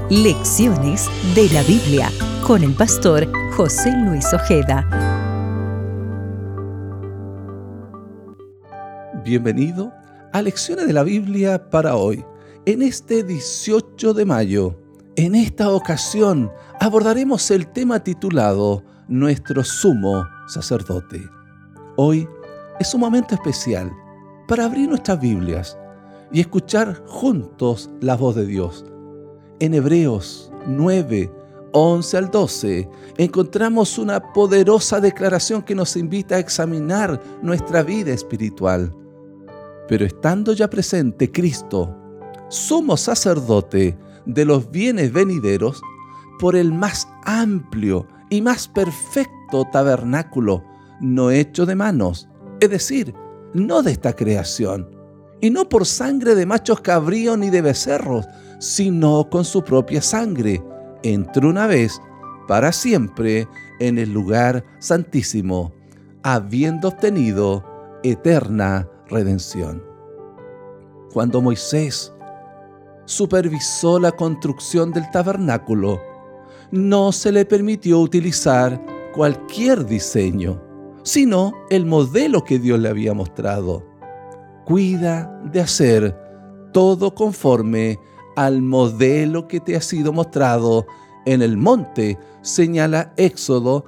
Lecciones de la Biblia con el pastor José Luis Ojeda. Bienvenido a Lecciones de la Biblia para hoy, en este 18 de mayo. En esta ocasión abordaremos el tema titulado Nuestro Sumo Sacerdote. Hoy es un momento especial para abrir nuestras Biblias y escuchar juntos la voz de Dios. En Hebreos 9, 11 al 12 encontramos una poderosa declaración que nos invita a examinar nuestra vida espiritual. Pero estando ya presente Cristo, sumo sacerdote de los bienes venideros, por el más amplio y más perfecto tabernáculo, no hecho de manos, es decir, no de esta creación, y no por sangre de machos cabríos ni de becerros, sino con su propia sangre, entró una vez para siempre en el lugar santísimo, habiendo obtenido eterna redención. Cuando Moisés supervisó la construcción del tabernáculo, no se le permitió utilizar cualquier diseño, sino el modelo que Dios le había mostrado. Cuida de hacer todo conforme al modelo que te ha sido mostrado en el monte, señala Éxodo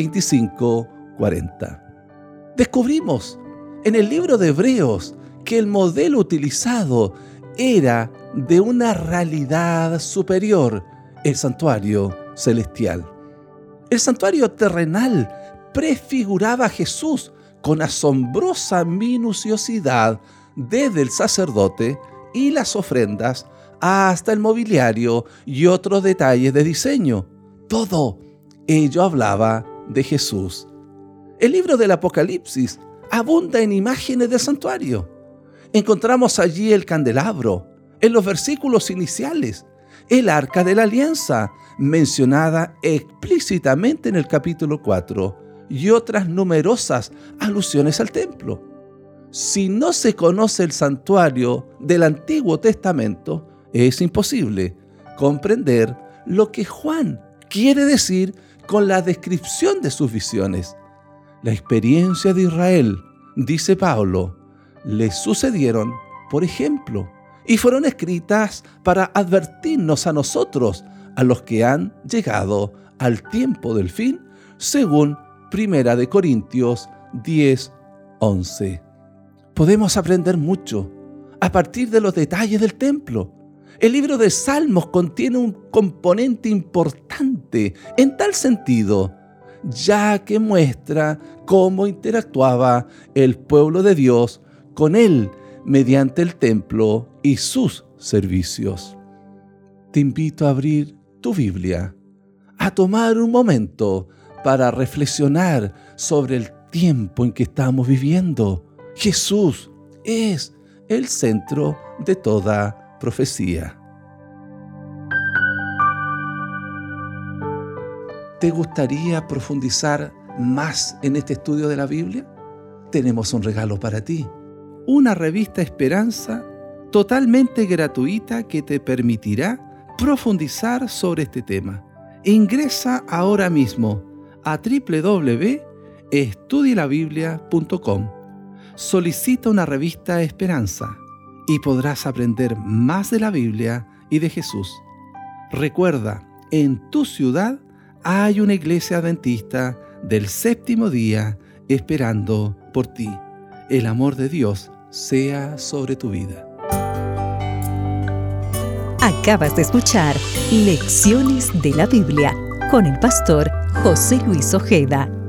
25:40. Descubrimos en el libro de Hebreos que el modelo utilizado era de una realidad superior, el santuario celestial. El santuario terrenal prefiguraba a Jesús con asombrosa minuciosidad, desde el sacerdote y las ofrendas hasta el mobiliario y otros detalles de diseño. Todo ello hablaba de Jesús. El libro del Apocalipsis abunda en imágenes del santuario. Encontramos allí el candelabro, en los versículos iniciales, el arca de la alianza, mencionada explícitamente en el capítulo 4, y otras numerosas alusiones al templo. Si no se conoce el santuario del Antiguo Testamento, es imposible comprender lo que Juan quiere decir con la descripción de sus visiones. La experiencia de Israel, dice Pablo, le sucedieron por ejemplo y fueron escritas para advertirnos a nosotros, a los que han llegado al tiempo del fin, según 1 de Corintios 10, 11. Podemos aprender mucho a partir de los detalles del templo. El libro de Salmos contiene un componente importante en tal sentido, ya que muestra cómo interactuaba el pueblo de Dios con él mediante el templo y sus servicios. Te invito a abrir tu Biblia, a tomar un momento para reflexionar sobre el tiempo en que estamos viviendo. Jesús es el centro de toda profecía. ¿Te gustaría profundizar más en este estudio de la Biblia? Tenemos un regalo para ti. Una revista Esperanza totalmente gratuita que te permitirá profundizar sobre este tema. Ingresa ahora mismo a www.estudielabiblia.com. Solicita una revista Esperanza y podrás aprender más de la Biblia y de Jesús. Recuerda, en tu ciudad hay una iglesia adventista del séptimo día esperando por ti. El amor de Dios sea sobre tu vida. Acabas de escuchar Lecciones de la Biblia con el pastor José Luis Ojeda.